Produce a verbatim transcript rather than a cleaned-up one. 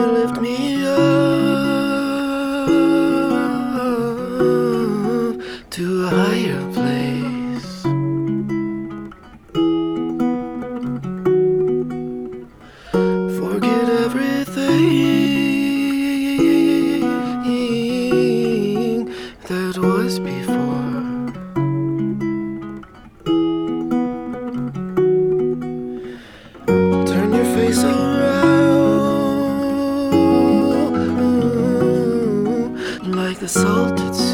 lift me up to a higher place. Forget everything that was before. Turn your face around like the salted sea.